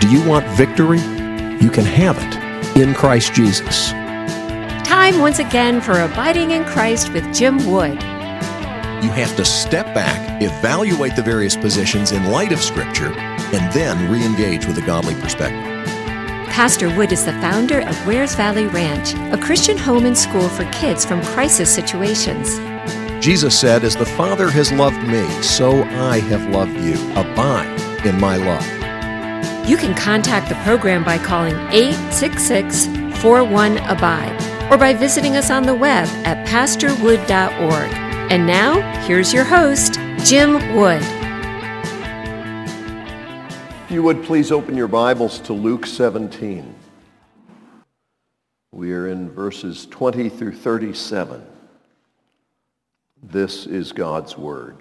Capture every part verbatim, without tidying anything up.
Do you want victory? You can have it in Christ Jesus. Time once again for Abiding in Christ with Jim Wood. You have to step back, evaluate the various positions in light of Scripture, and then re-engage with a godly perspective. Pastor Wood is the founder of Wares Valley Ranch, a Christian home and school for kids from crisis situations. Jesus said, "As the Father has loved me, so I have loved you. Abide in my love." You can contact the program by calling eight six six, four one, A B I D E or by visiting us on the web at pastor wood dot org. And now, here's your host, Jim Wood. If you would please open your Bibles to Luke seventeen. We are in verses twenty through thirty-seven. This is God's Word.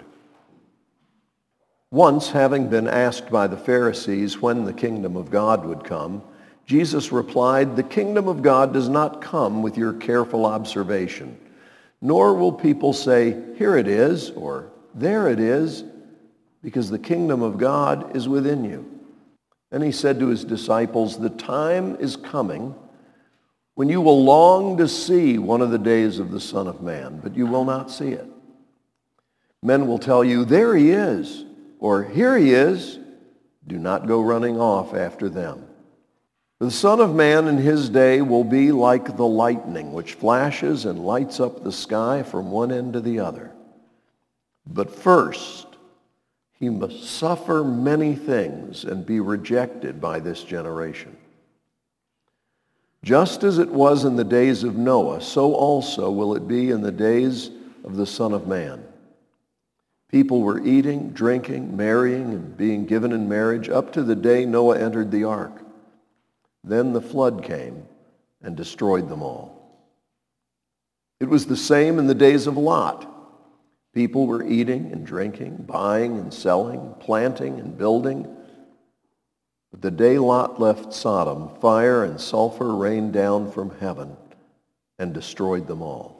Once, having been asked by the Pharisees when the kingdom of God would come, Jesus replied, "The kingdom of God does not come with your careful observation, nor will people say, 'Here it is,' or 'There it is,' because the kingdom of God is within you." Then he said to his disciples, "The time is coming when you will long to see one of the days of the Son of Man, but you will not see it. Men will tell you, 'There he is,' or 'Here he is.' Do not go running off after them. For the Son of Man in his day will be like the lightning, which flashes and lights up the sky from one end to the other. But first, he must suffer many things and be rejected by this generation. Just as it was in the days of Noah, so also will it be in the days of the Son of Man. People were eating, drinking, marrying, and being given in marriage up to the day Noah entered the ark. Then the flood came and destroyed them all. It was the same in the days of Lot. People were eating and drinking, buying and selling, planting and building. But the day Lot left Sodom, fire and sulfur rained down from heaven and destroyed them all.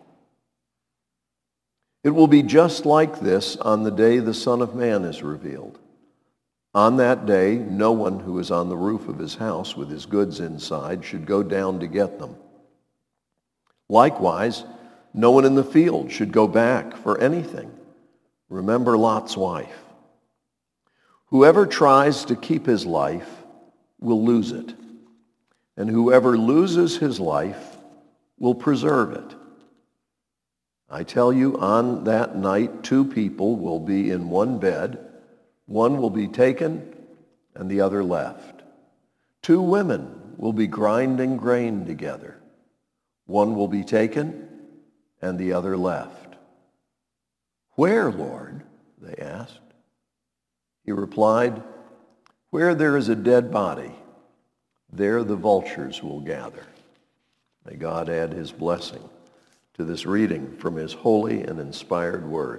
It will be just like this on the day the Son of Man is revealed. On that day, no one who is on the roof of his house with his goods inside should go down to get them. Likewise, no one in the field should go back for anything. Remember Lot's wife. Whoever tries to keep his life will lose it, and whoever loses his life will preserve it. I tell you, on that night, two people will be in one bed. One will be taken and the other left. Two women will be grinding grain together. One will be taken and the other left. "Where, Lord?" they asked. He replied, "Where there is a dead body, there the vultures will gather." May God add his blessing to this reading from his holy and inspired word.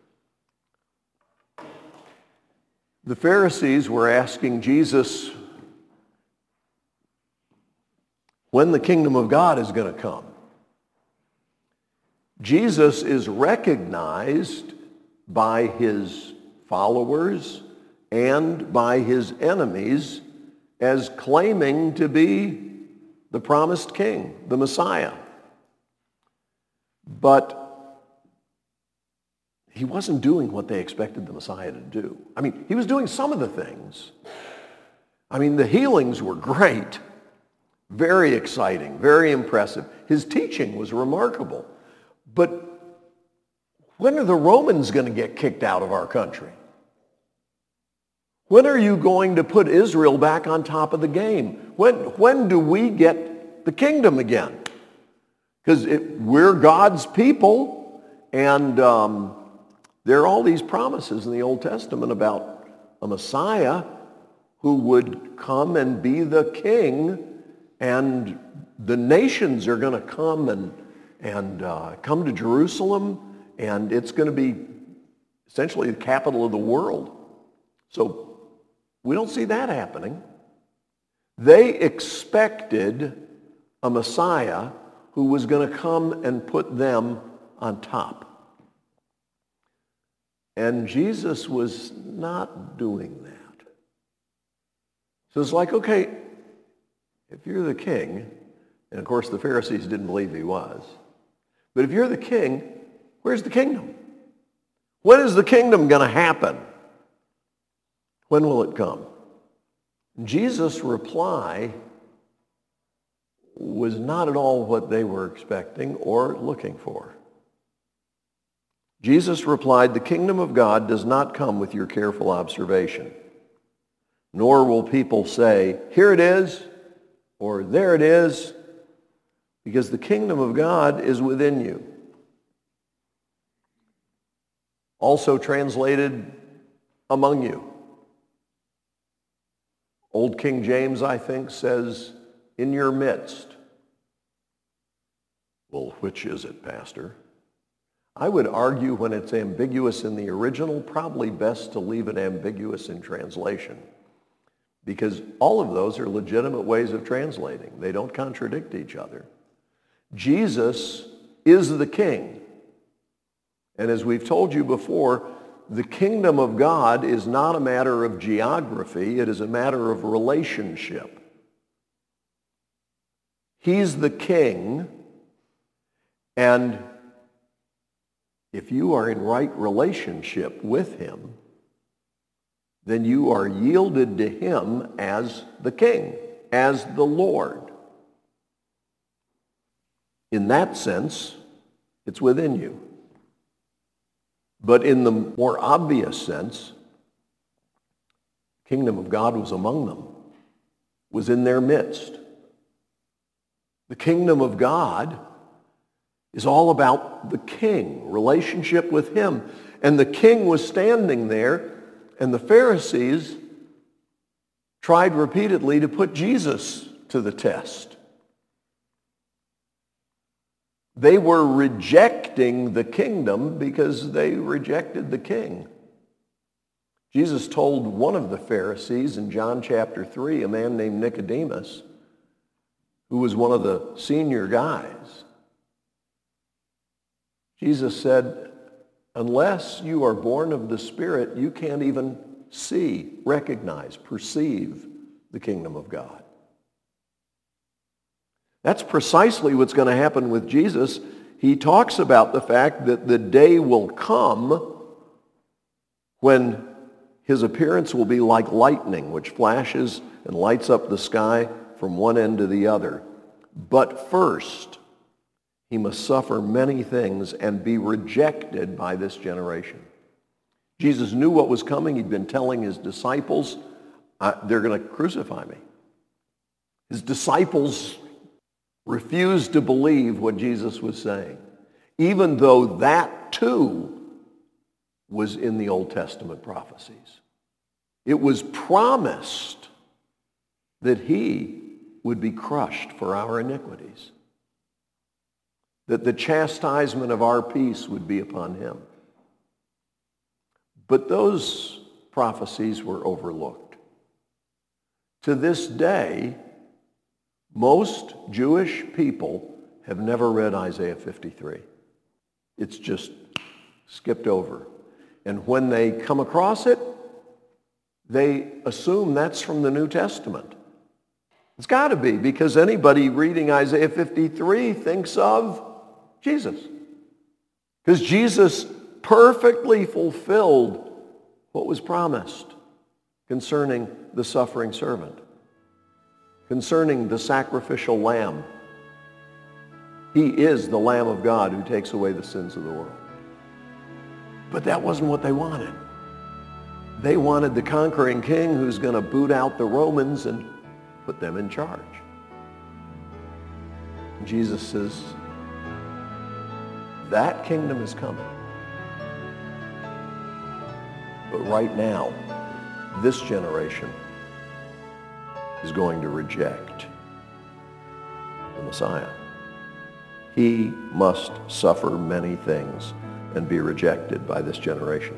The Pharisees were asking Jesus when the kingdom of God is going to come. Jesus is recognized by his followers and by his enemies as claiming to be the promised king, the Messiah. But he wasn't doing what they expected the Messiah to do. I mean, he was doing some of the things. I mean, the healings were great, very exciting, very impressive. His teaching was remarkable. But when are the Romans going to get kicked out of our country? When are you going to put Israel back on top of the game? When, when do we get the kingdom again? Because we're God's people, and um, there are all these promises in the Old Testament about a Messiah who would come and be the king, and the nations are going to come and, and uh, come to Jerusalem, and it's going to be essentially the capital of the world. So we don't see that happening. They expected a Messiah who was going to come and put them on top. And Jesus was not doing that. So it's like, okay, if you're the king, and of course the Pharisees didn't believe he was, but if you're the king, where's the kingdom? When is the kingdom going to happen? When will it come? Jesus' reply was not at all what they were expecting or looking for. Jesus replied, "The kingdom of God does not come with your careful observation, nor will people say, 'Here it is,' or 'There it is,' because the kingdom of God is within you." Also translated, among you. Old King James, I think, says, "in your midst." Well, which is it, Pastor? I would argue when it's ambiguous in the original, probably best to leave it ambiguous in translation, because all of those are legitimate ways of translating. They don't contradict each other. Jesus is the king. And as we've told you before, the kingdom of God is not a matter of geography. It is a matter of relationship. He's the king, and if you are in right relationship with him, then you are yielded to him as the king, as the Lord. In that sense, it's within you. But in the more obvious sense, the kingdom of God was among them, was in their midst. The kingdom of God is all about the king, relationship with him. And the king was standing there, and the Pharisees tried repeatedly to put Jesus to the test. They were rejecting the kingdom because they rejected the king. Jesus told one of the Pharisees in John chapter three, a man named Nicodemus, who was one of the senior guys, Jesus said, "Unless you are born of the Spirit, you can't even see, recognize, perceive the kingdom of God." That's precisely what's going to happen with Jesus. He talks about the fact that the day will come when his appearance will be like lightning, which flashes and lights up the sky from one end to the other. But first, he must suffer many things and be rejected by this generation. Jesus knew what was coming. He'd been telling his disciples, they're going to crucify me. His disciples refused to believe what Jesus was saying, even though that too was in the Old Testament prophecies. It was promised that he would be crushed for our iniquities, that the chastisement of our peace would be upon him. But those prophecies were overlooked. To this day, most Jewish people have never read Isaiah fifty-three. It's just skipped over. And when they come across it, they assume that's from the New Testament. It's got to be, because anybody reading Isaiah fifty-three thinks of Jesus. Because Jesus perfectly fulfilled what was promised concerning the suffering servant, concerning the sacrificial lamb. He is the Lamb of God who takes away the sins of the world. But that wasn't what they wanted. They wanted the conquering king who's going to boot out the Romans and put them in charge. And Jesus says, that kingdom is coming. But right now, this generation is going to reject the Messiah. He must suffer many things and be rejected by this generation.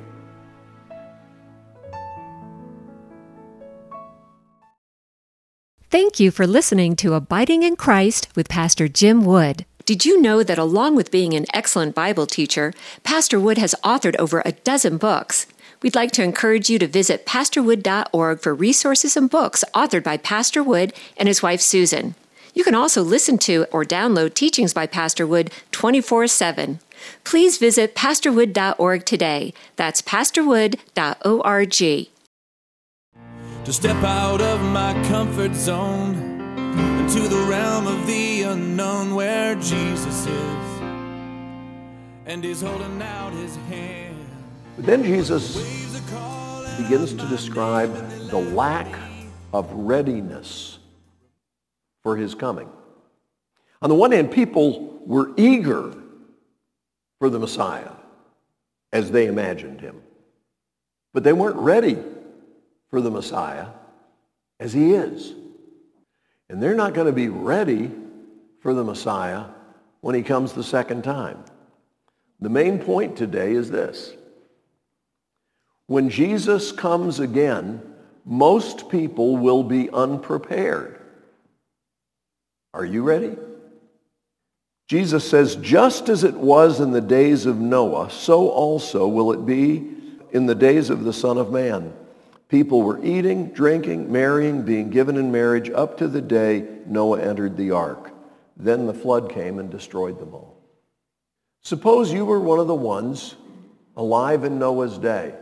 Thank you for listening to Abiding in Christ with Pastor Jim Wood. Did you know that along with being an excellent Bible teacher, Pastor Wood has authored over a dozen books? We'd like to encourage you to visit pastor wood dot org for resources and books authored by Pastor Wood and his wife Susan. You can also listen to or download teachings by Pastor Wood twenty-four seven. Please visit pastor wood dot org today. That's pastor wood dot org. To step out of my comfort zone into the realm of the unknown where Jesus is, and he's holding out his hand. But then Jesus begins to describe the lack of readiness for his coming. On the one hand, people were eager for the Messiah as they imagined him. But they weren't ready for the Messiah as he is. And they're not going to be ready for the Messiah when he comes the second time. The main point today is this. When Jesus comes again, most people will be unprepared. Are you ready? Jesus says, just as it was in the days of Noah, so also will it be in the days of the Son of Man. People were eating, drinking, marrying, being given in marriage up to the day Noah entered the ark. Then the flood came and destroyed them all. Suppose you were one of the ones alive in Noah's day,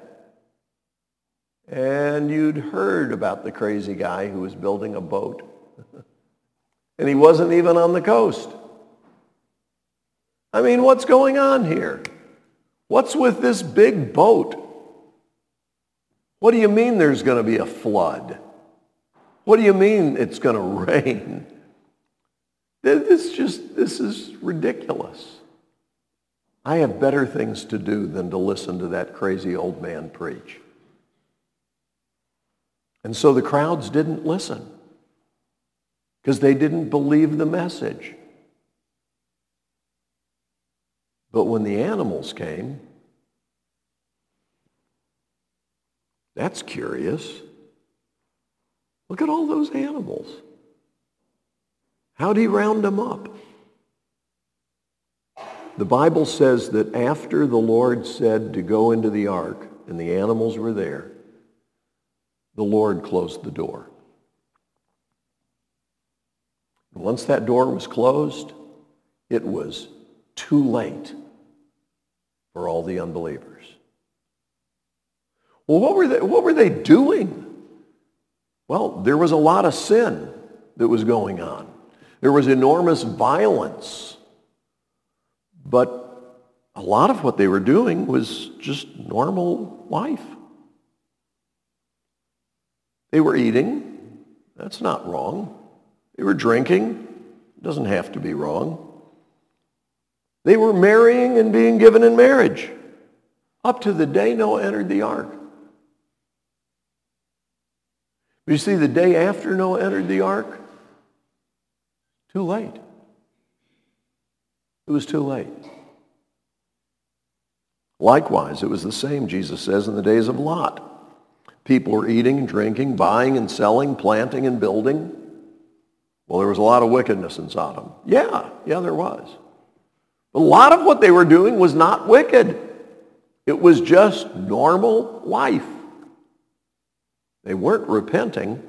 and you'd heard about the crazy guy who was building a boat, and he wasn't even on the coast. I mean, what's going on here? What's with this big boat? What do you mean there's going to be a flood? What do you mean it's going to rain? This just, this is ridiculous. I have better things to do than to listen to that crazy old man preach. And so the crowds didn't listen because they didn't believe the message. But when the animals came, that's curious. Look at all those animals. How'd he round them up? The Bible says that after the Lord said to go into the ark and the animals were there, the Lord closed the door. And once that door was closed, it was too late for all the unbelievers. Well, what were they, what were they doing? Well, there was a lot of sin that was going on. There was enormous violence. But a lot of what they were doing was just normal life. They were eating. That's not wrong. They were drinking. It doesn't have to be wrong. They were marrying and being given in marriage up to the day Noah entered the ark. You see, the day after Noah entered the ark, too late. It was too late. Likewise, it was the same, Jesus says, in the days of Lot. People were eating and drinking, buying and selling, planting and building. Well, there was a lot of wickedness in Sodom. Yeah, yeah, there was. But a lot of what they were doing was not wicked. It was just normal life. They weren't repenting.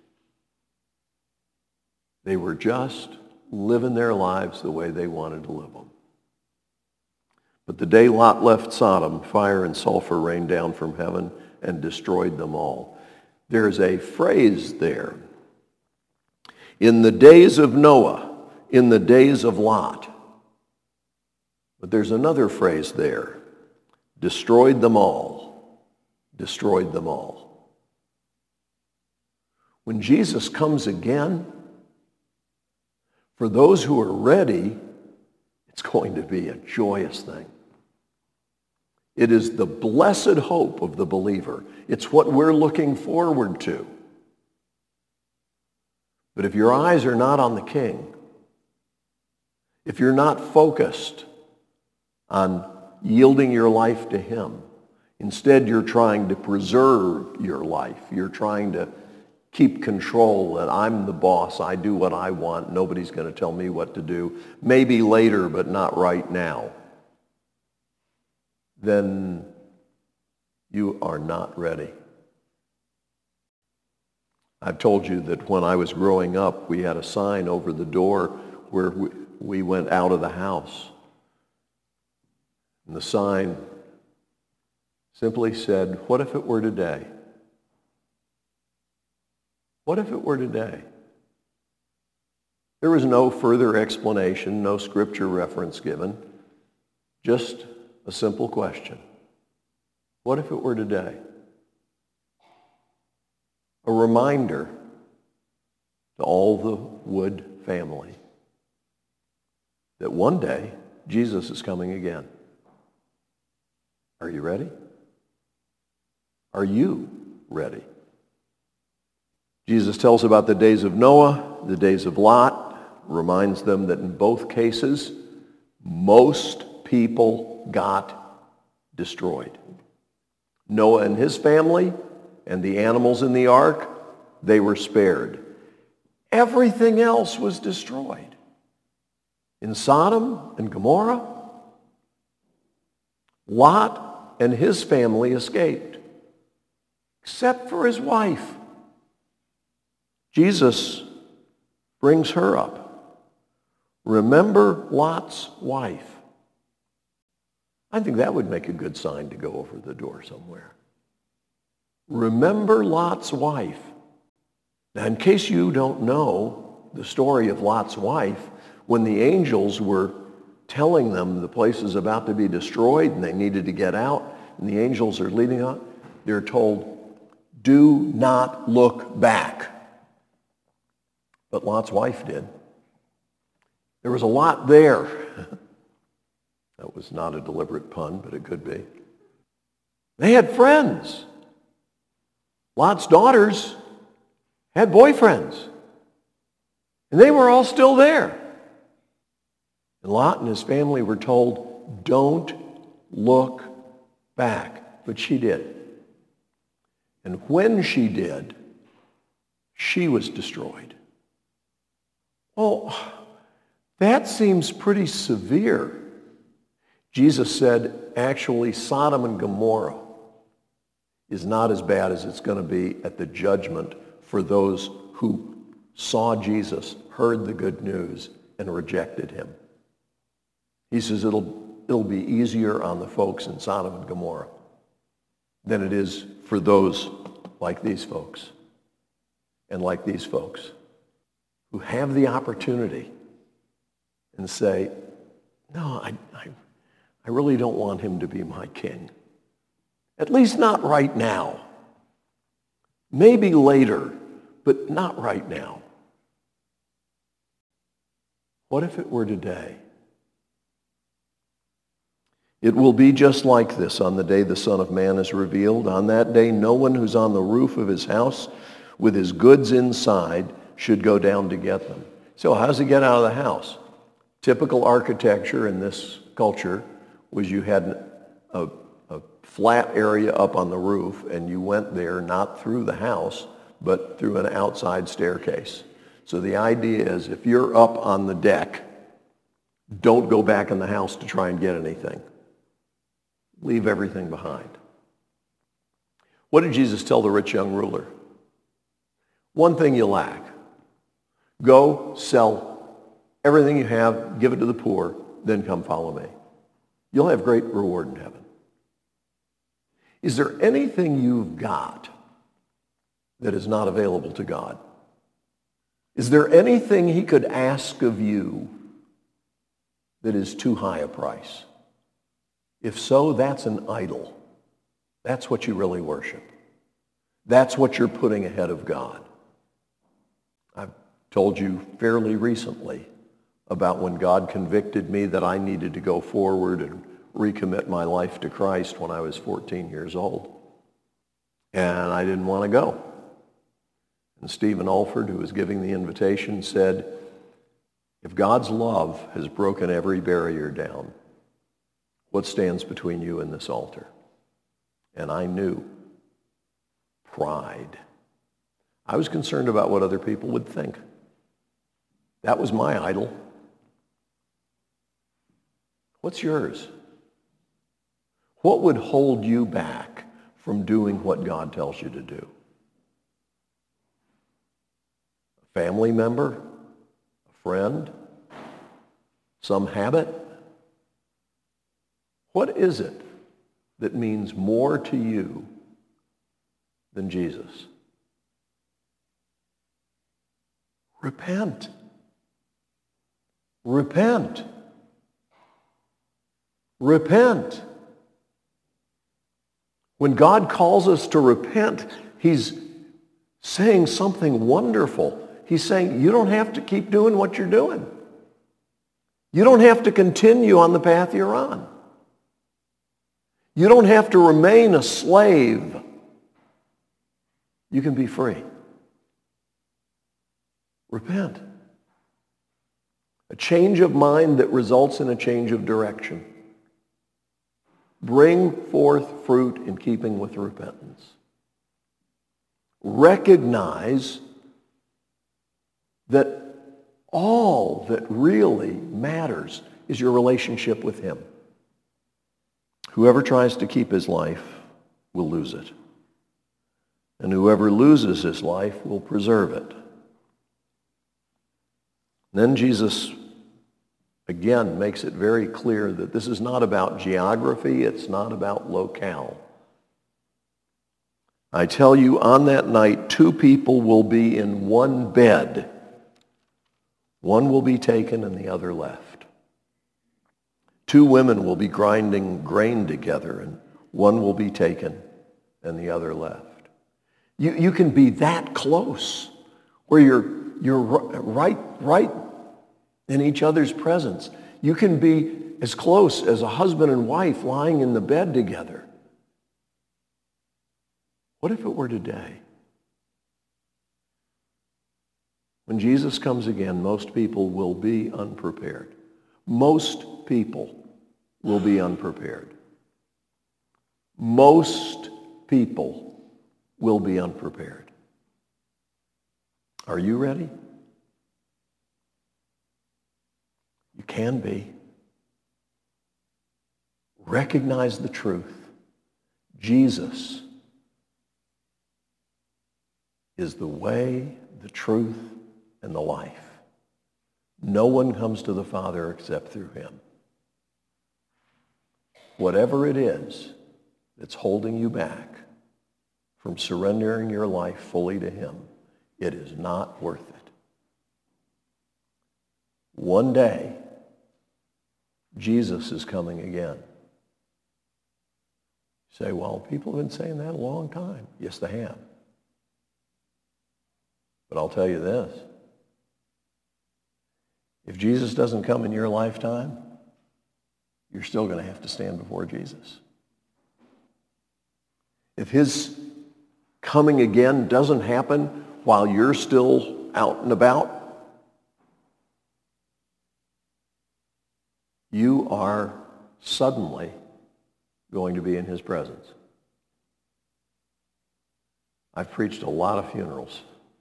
They were just living their lives the way they wanted to live them. But the day Lot left Sodom, fire and sulfur rained down from heaven and destroyed them all. There's a phrase there. In the days of Noah, in the days of Lot. But there's another phrase there. Destroyed them all. Destroyed them all. When Jesus comes again, for those who are ready, it's going to be a joyous thing. It is the blessed hope of the believer. It's what we're looking forward to. But if your eyes are not on the King, if you're not focused on yielding your life to him, instead you're trying to preserve your life. You're trying to keep control, that I'm the boss, I do what I want, nobody's going to tell me what to do, maybe later, but not right now, then You are not ready. I've told you that when I was growing up, we had a sign over the door where we, we went out of the house. And the sign simply said, what if it were today? What if it were today? There was no further explanation, no scripture reference given, just a simple question. What if it were today? A reminder to all the Wood family that one day Jesus is coming again. Are you ready? Are you ready? Jesus tells about the days of Noah, the days of Lot, reminds them that in both cases, most people got destroyed. Noah and his family and the animals in the ark, they were spared. Everything else was destroyed. In Sodom and Gomorrah, Lot and his family escaped, except for his wife. Jesus brings her up. Remember Lot's wife. I think that would make a good sign to go over the door somewhere. Remember Lot's wife. Now, in case you don't know the story of Lot's wife, when the angels were telling them the place is about to be destroyed and they needed to get out, and the angels are leading out, they're told, do not look back. But Lot's wife did. There was a lot there. That was not a deliberate pun, but it could be. They had friends. Lot's daughters had boyfriends. And they were all still there. And Lot and his family were told, don't look back. But she did. And when she did, she was destroyed. Oh, that seems pretty severe. Jesus said, actually, Sodom and Gomorrah is not as bad as it's going to be at the judgment for those who saw Jesus, heard the good news, and rejected him. He says it'll, it'll be easier on the folks in Sodom and Gomorrah than it is for those like these folks and like these folks who have the opportunity and say, no, I, I, I really don't want him to be my king. At least not right now. Maybe later, but not right now. What if it were today? It will be just like this on the day the Son of Man is revealed. On that day, no one who's on the roof of his house with his goods inside should go down to get them. So how does he get out of the house? Typical architecture in this culture was you had a, a flat area up on the roof, and you went there not through the house, but through an outside staircase. So the idea is if you're up on the deck, don't go back in the house to try and get anything. Leave everything behind. What did Jesus tell the rich young ruler? One thing you lack. Go sell everything you have, give it to the poor, then come follow me. You'll have great reward in heaven. Is there anything you've got that is not available to God? Is there anything he could ask of you that is too high a price? If so, that's an idol. That's what you really worship. That's what you're putting ahead of God. I've told you fairly recently about when God convicted me that I needed to go forward and recommit my life to Christ when I was fourteen years old. And I didn't want to go. And Stephen Alford, who was giving the invitation, said, if God's love has broken every barrier down, what stands between you and this altar? And I knew. Pride. I was concerned about what other people would think. That was my idol. What's yours? What would hold you back from doing what God tells you to do? A family member? A friend? Some habit? What is it that means more to you than Jesus? Repent. Repent. Repent. When God calls us to repent, he's saying something wonderful. He's saying, you don't have to keep doing what you're doing. You don't have to continue on the path you're on. You don't have to remain a slave. You can be free. Repent. A change of mind that results in a change of direction. Bring forth fruit in keeping with repentance. Recognize that all that really matters is your relationship with him. Whoever tries to keep his life will lose it. And whoever loses his life will preserve it. Then Jesus again makes it very clear that this is not about geography, it's not about locale. I tell you, on that night, two people will be in one bed. One will be taken and the other left. Two women will be grinding grain together, and one will be taken and the other left. You, you can be that close where you're, you're right, right in each other's presence. You can be as close as a husband and wife lying in the bed together. What if it were today? When Jesus comes again, most people will be unprepared. Most people will be unprepared. Most people will be unprepared. Are you ready? You can be. Recognize the truth. Jesus is the way, the truth, and the life. No one comes to the Father except through him. Whatever it is that's holding you back from surrendering your life fully to him, it is not worth it. One day, Jesus is coming again. You say, well, people have been saying that a long time. Yes, they have. But I'll tell you this. If Jesus doesn't come in your lifetime, you're still going to have to stand before Jesus. If his coming again doesn't happen while you're still out and about, you are suddenly going to be in his presence. I've preached a lot of funerals.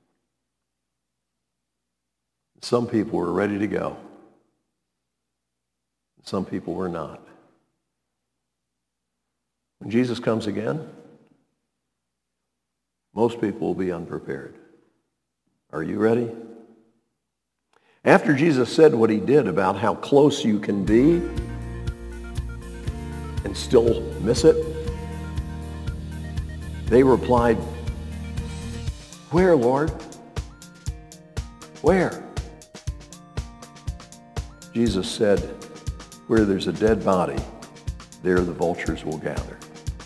Some people were ready to go. Some people were not. When Jesus comes again, most people will be unprepared. Are you ready? After Jesus said what he did about how close you can be and still miss it, they replied, "Where, Lord? Where?" Jesus said, "Where there's a dead body, there the vultures will gather."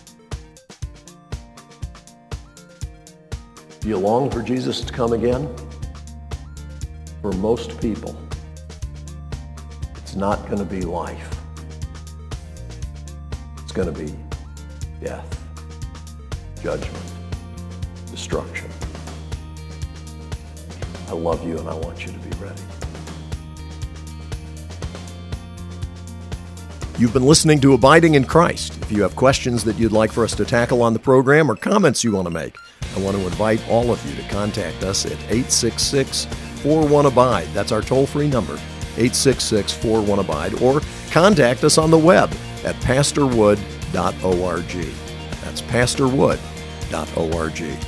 Do you long for Jesus to come again? For most people, it's not going to be life. It's going to be death, judgment, destruction. I love you and I want you to be ready. You've been listening to Abiding in Christ. If you have questions that you'd like for us to tackle on the program or comments you want to make, I want to invite all of you to contact us at eight six six, four one, abide. That's our toll-free number, eight six six, four one, abide, or contact us on the web at pastor wood dot org. That's pastor wood dot org.